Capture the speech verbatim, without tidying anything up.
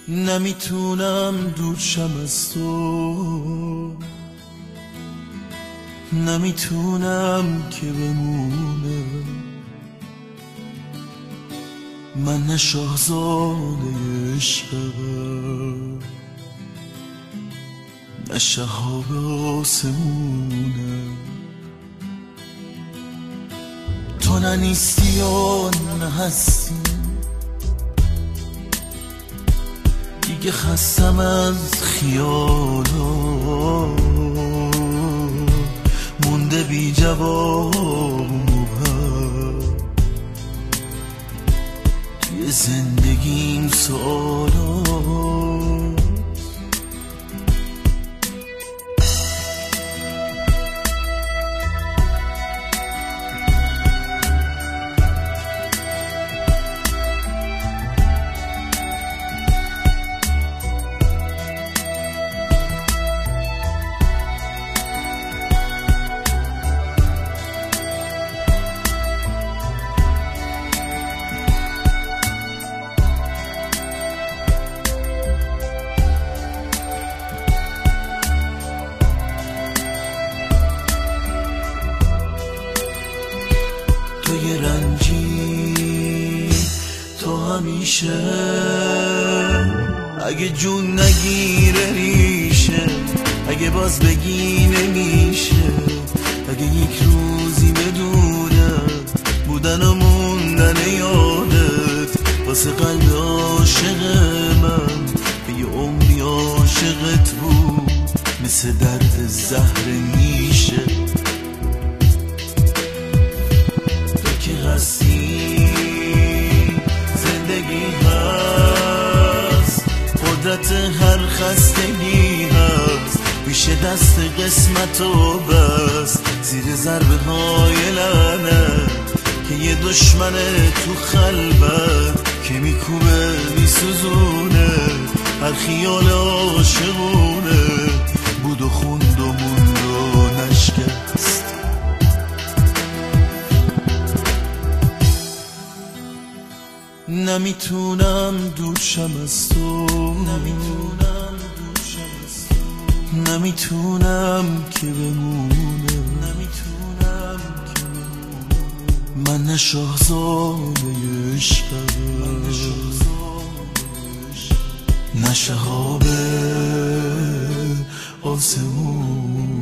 نمیتونم دور شم از تو، نمیتونم که بمونم. من نه شاهزاده عشقم، نه شهاب آسمونم. تو نه نیستی و نه هستی، دیگه خستم از خیالا، مونده بی جواب توی زندگیم سوالا. تو یه رنجی تو همیشه، اگه جون نگیره ریشه، اگه باز بگی نمیشه، اگه یک روزی بدونم بودن و موندن یادت واسه قلب عاشق من به یه عمری عاشقت بود، مثل درد زهر نیشه. هستی زندگی هست، قدرت هر خستگی هست، میشه دست قسمت و بس زیر ضربه های لعنت که یه دشمن تو خلبت که میکوبه میسوزونه هر خیال عاشقونه بود و خوند و موند و نشکست. نمیتونم دور شم از تو، نمیتونم دور شم از تو، نمیتونم که بمونم، نمیتونم که بمونم. من نه شاهزاده عشقم، نه شهاب آسمون.